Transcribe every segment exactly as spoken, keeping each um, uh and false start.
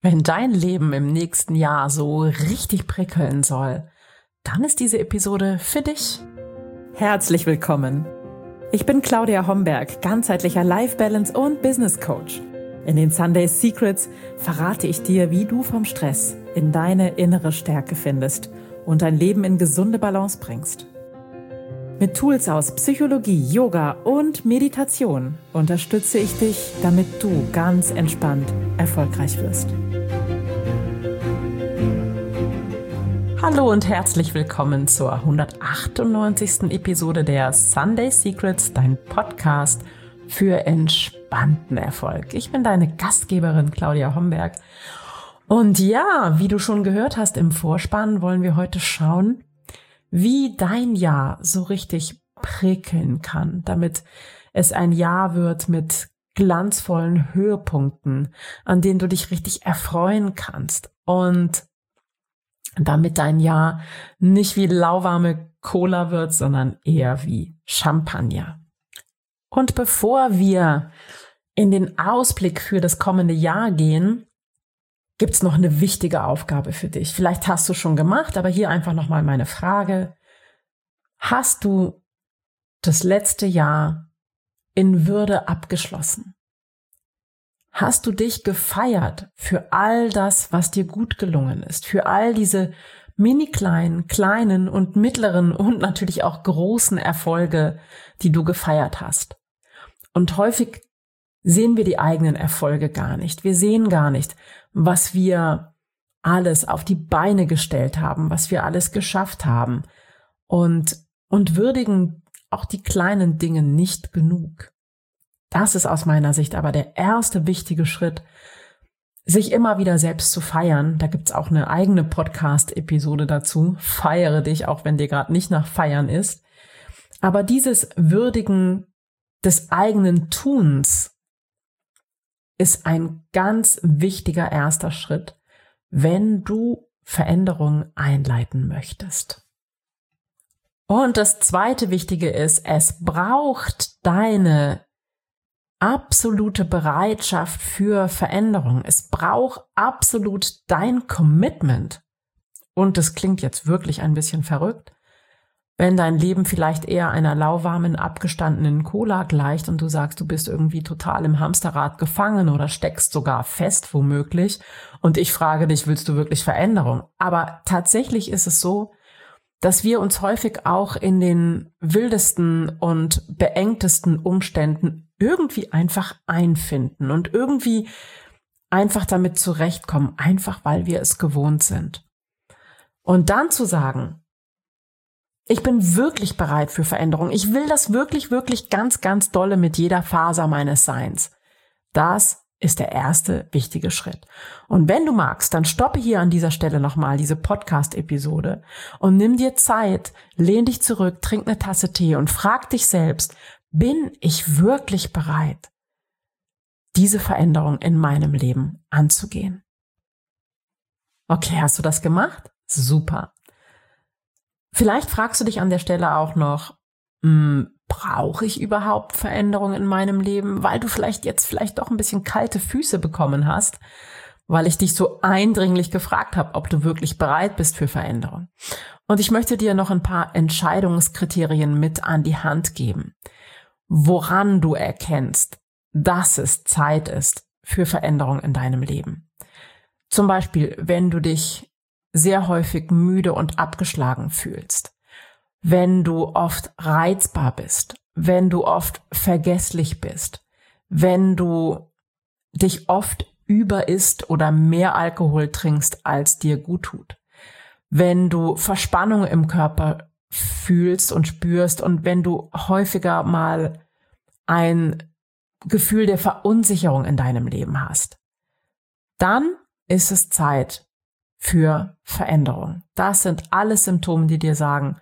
Wenn dein Leben im nächsten Jahr so richtig prickeln soll, dann ist diese Episode für dich. Herzlich willkommen. Ich bin Claudia Homberg, ganzheitlicher Life Balance und Business Coach. In den Sunday Secrets verrate ich dir, wie du vom Stress in deine innere Stärke findest und dein Leben in gesunde Balance bringst. Mit Tools aus Psychologie, Yoga und Meditation unterstütze ich dich, damit du ganz entspannt erfolgreich wirst. Hallo und herzlich willkommen zur hundertachtundneunzigsten Episode der Sunday Secrets, dein Podcast für entspannten Erfolg. Ich bin deine Gastgeberin Claudia Homberg. Und ja, wie du schon gehört hast im Vorspann, wollen wir heute schauen, wie dein Jahr so richtig prickeln kann, damit es ein Jahr wird mit glanzvollen Höhepunkten, an denen du dich richtig erfreuen kannst und damit dein Jahr nicht wie lauwarme Cola wird, sondern eher wie Champagner. Und bevor wir in den Ausblick für das kommende Jahr gehen, gibt's noch eine wichtige Aufgabe für dich. Vielleicht hast du schon gemacht, aber hier einfach nochmal meine Frage. Hast du das letzte Jahr in Würde abgeschlossen? Hast du dich gefeiert für all das, was dir gut gelungen ist, für all diese mini kleinen, kleinen und mittleren und natürlich auch großen Erfolge, die du gefeiert hast? Und häufig sehen wir die eigenen Erfolge gar nicht. Wir sehen gar nicht, was wir alles auf die Beine gestellt haben, was wir alles geschafft haben und, und würdigen auch die kleinen Dinge nicht genug. Das ist aus meiner Sicht aber der erste wichtige Schritt, sich immer wieder selbst zu feiern. Da gibt's auch eine eigene Podcast-Episode dazu. Feiere dich, auch wenn dir gerade nicht nach Feiern ist. Aber dieses Würdigen des eigenen Tuns ist ein ganz wichtiger erster Schritt, wenn du Veränderungen einleiten möchtest. Und das zweite Wichtige ist, es braucht deine absolute Bereitschaft für Veränderung. Es braucht absolut dein Commitment. Und das klingt jetzt wirklich ein bisschen verrückt, wenn dein Leben vielleicht eher einer lauwarmen, abgestandenen Cola gleicht und du sagst, du bist irgendwie total im Hamsterrad gefangen oder steckst sogar fest womöglich. Und ich frage dich, willst du wirklich Veränderung? Aber tatsächlich ist es so, dass wir uns häufig auch in den wildesten und beengtesten Umständen irgendwie einfach einfinden und irgendwie einfach damit zurechtkommen, einfach weil wir es gewohnt sind. Und dann zu sagen, ich bin wirklich bereit für Veränderung. Ich will das wirklich, wirklich ganz, ganz dolle mit jeder Faser meines Seins. Das ist der erste wichtige Schritt. Und wenn du magst, dann stoppe hier an dieser Stelle nochmal diese Podcast-Episode und nimm dir Zeit, lehn dich zurück, trink eine Tasse Tee und frag dich selbst, bin ich wirklich bereit, diese Veränderung in meinem Leben anzugehen? Okay, hast du das gemacht? Super. Vielleicht fragst du dich an der Stelle auch noch, mh, brauche ich überhaupt Veränderung in meinem Leben? Weil du vielleicht jetzt vielleicht doch ein bisschen kalte Füße bekommen hast, weil ich dich so eindringlich gefragt habe, ob du wirklich bereit bist für Veränderung. Und ich möchte dir noch ein paar Entscheidungskriterien mit an die Hand geben, woran du erkennst, dass es Zeit ist für Veränderung in deinem Leben. Zum Beispiel, wenn du dich sehr häufig müde und abgeschlagen fühlst, wenn du oft reizbar bist, wenn du oft vergesslich bist, wenn du dich oft überisst oder mehr Alkohol trinkst, als dir gut tut, wenn du Verspannung im Körper fühlst und spürst und wenn du häufiger mal ein Gefühl der Verunsicherung in deinem Leben hast, dann ist es Zeit für Veränderung. Das sind alles Symptome, die dir sagen,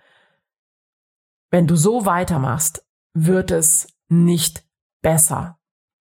wenn du so weitermachst, wird es nicht besser.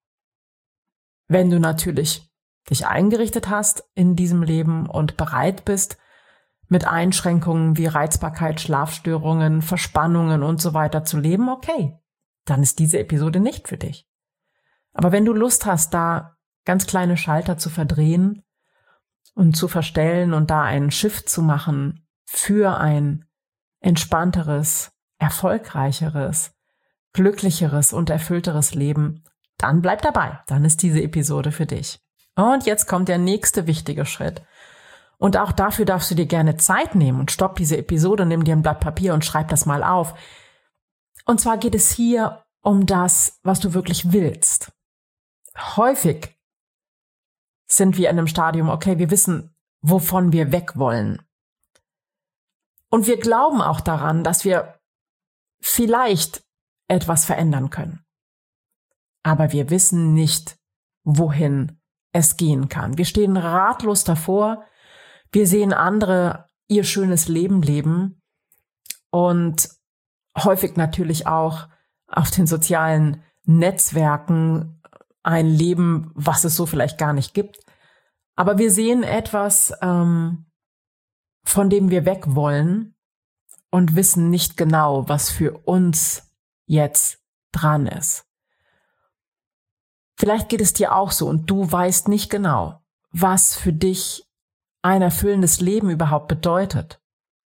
Wenn du natürlich dich eingerichtet hast in diesem Leben und bereit bist, mit Einschränkungen wie Reizbarkeit, Schlafstörungen, Verspannungen und so weiter zu leben, okay, dann ist diese Episode nicht für dich. Aber wenn du Lust hast, da ganz kleine Schalter zu verdrehen und zu verstellen und da einen Shift zu machen für ein entspannteres, erfolgreicheres, glücklicheres und erfüllteres Leben, dann bleib dabei. Dann ist diese Episode für dich. Und jetzt kommt der nächste wichtige Schritt. Und auch dafür darfst du dir gerne Zeit nehmen und stopp diese Episode, nimm dir ein Blatt Papier und schreib das mal auf. Und zwar geht es hier um das, was du wirklich willst. Häufig sind wir in einem Stadium, okay, wir wissen, wovon wir weg wollen. Und wir glauben auch daran, dass wir vielleicht etwas verändern können. Aber wir wissen nicht, wohin es gehen kann. Wir stehen ratlos davor. Wir sehen andere ihr schönes Leben leben und häufig natürlich auch auf den sozialen Netzwerken ein Leben, was es so vielleicht gar nicht gibt. Aber wir sehen etwas, ähm, von dem wir weg wollen und wissen nicht genau, was für uns jetzt dran ist. Vielleicht geht es dir auch so und du weißt nicht genau, was für dich ein erfüllendes Leben überhaupt bedeutet.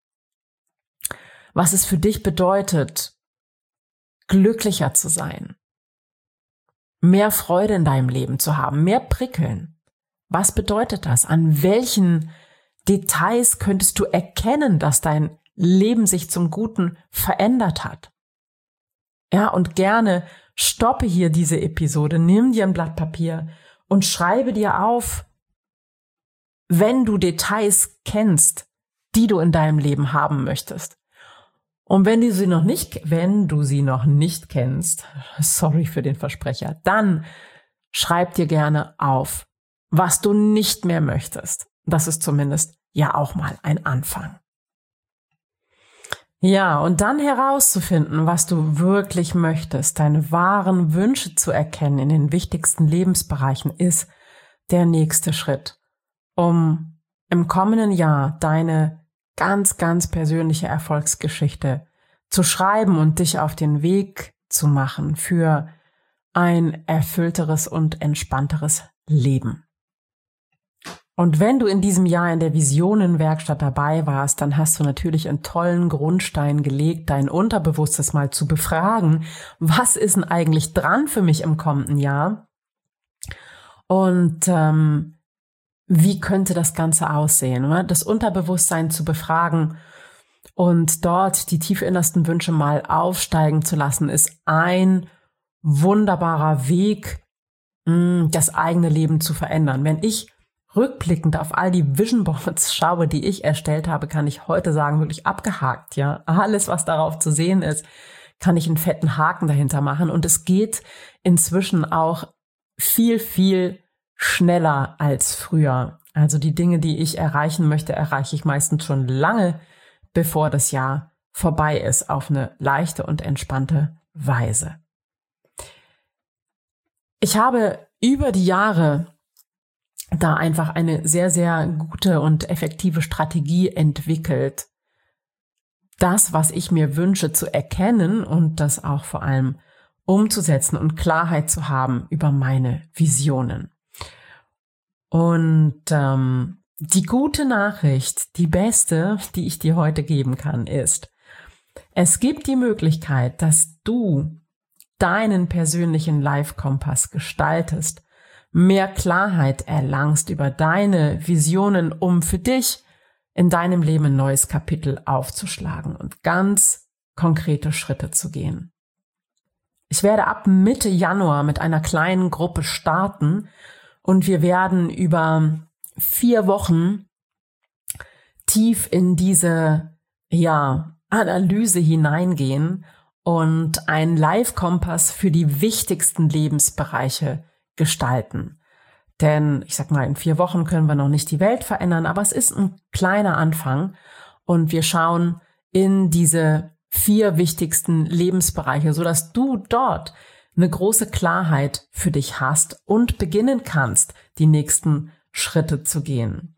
Was es für dich bedeutet, glücklicher zu sein, mehr Freude in deinem Leben zu haben, mehr Prickeln. Was bedeutet das? An welchen Details könntest du erkennen, dass dein Leben sich zum Guten verändert hat? Ja, und gerne stoppe hier diese Episode, nimm dir ein Blatt Papier und schreibe dir auf, wenn du Details kennst, die du in deinem Leben haben möchtest. Und wenn du sie noch nicht, wenn du sie noch nicht kennst, sorry für den Versprecher, dann schreib dir gerne auf, was du nicht mehr möchtest. Das ist zumindest ja auch mal ein Anfang. Ja, und dann herauszufinden, was du wirklich möchtest, deine wahren Wünsche zu erkennen in den wichtigsten Lebensbereichen, ist der nächste Schritt, um im kommenden Jahr deine ganz, ganz persönliche Erfolgsgeschichte zu schreiben und dich auf den Weg zu machen für ein erfüllteres und entspannteres Leben. Und wenn du in diesem Jahr in der Visionenwerkstatt dabei warst, dann hast du natürlich einen tollen Grundstein gelegt, dein Unterbewusstes mal zu befragen, was ist denn eigentlich dran für mich im kommenden Jahr? Und ähm, wie könnte das Ganze aussehen? Oder? Das Unterbewusstsein zu befragen und dort die tief innersten Wünsche mal aufsteigen zu lassen, ist ein wunderbarer Weg, mh, das eigene Leben zu verändern. Wenn ich rückblickend auf all die Vision Boards schaue, die ich erstellt habe, kann ich heute sagen, wirklich abgehakt, ja. Alles, was darauf zu sehen ist, kann ich einen fetten Haken dahinter machen. Und es geht inzwischen auch viel, viel schneller als früher. Also die Dinge, die ich erreichen möchte, erreiche ich meistens schon lange, bevor das Jahr vorbei ist, auf eine leichte und entspannte Weise. Ich habe über die Jahre da einfach eine sehr, sehr gute und effektive Strategie entwickelt, das, was ich mir wünsche, zu erkennen und das auch vor allem umzusetzen und Klarheit zu haben über meine Visionen. Und ähm, die gute Nachricht, die beste, die ich dir heute geben kann, ist, es gibt die Möglichkeit, dass du deinen persönlichen Life-Kompass gestaltest, mehr Klarheit erlangst über deine Visionen, um für dich in deinem Leben ein neues Kapitel aufzuschlagen und ganz konkrete Schritte zu gehen. Ich werde ab Mitte Januar mit einer kleinen Gruppe starten und wir werden über vier Wochen tief in diese, ja, Analyse hineingehen und einen Live-Kompass für die wichtigsten Lebensbereiche gestalten. Denn ich sag mal, in vier Wochen können wir noch nicht die Welt verändern, aber es ist ein kleiner Anfang und wir schauen in diese vier wichtigsten Lebensbereiche, sodass du dort eine große Klarheit für dich hast und beginnen kannst, die nächsten Schritte zu gehen.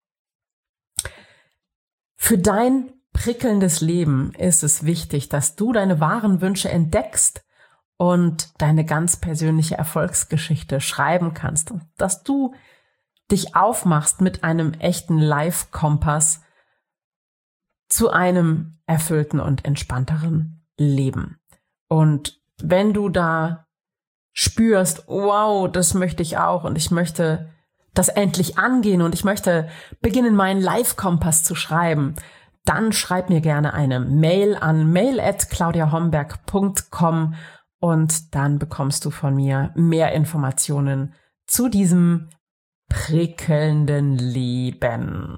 Für dein prickelndes Leben ist es wichtig, dass du deine wahren Wünsche entdeckst und deine ganz persönliche Erfolgsgeschichte schreiben kannst und dass du dich aufmachst mit einem echten Life-Kompass zu einem erfüllten und entspannteren Leben. Und wenn du da spürst, wow, das möchte ich auch und ich möchte das endlich angehen und ich möchte beginnen, meinen Life-Kompass zu schreiben, dann schreib mir gerne eine Mail an mail at claudia homberg punkt com und dann bekommst du von mir mehr Informationen zu diesem prickelnden Leben.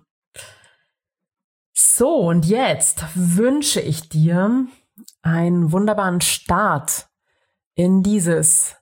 So, und jetzt wünsche ich dir einen wunderbaren Start in dieses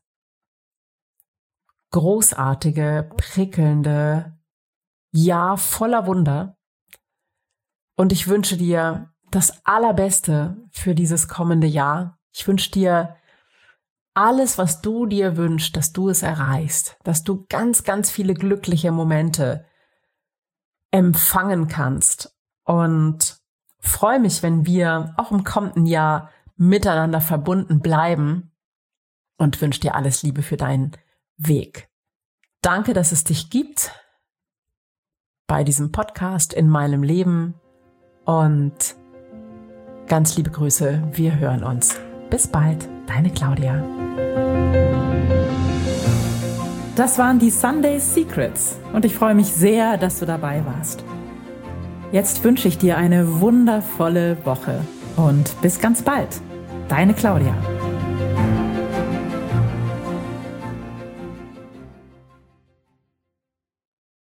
großartige, prickelnde Jahr voller Wunder. Und ich wünsche dir das Allerbeste für dieses kommende Jahr. Ich wünsche dir alles, was du dir wünschst, dass du es erreichst, dass du ganz, ganz viele glückliche Momente empfangen kannst. Und freue mich, wenn wir auch im kommenden Jahr miteinander verbunden bleiben und wünsche dir alles Liebe für deinen Weg. Danke, dass es dich gibt bei diesem Podcast in meinem Leben und ganz liebe Grüße. Wir hören uns. Bis bald, deine Claudia. Das waren die Sunday Secrets und ich freue mich sehr, dass du dabei warst. Jetzt wünsche ich dir eine wundervolle Woche und bis ganz bald. Deine Claudia.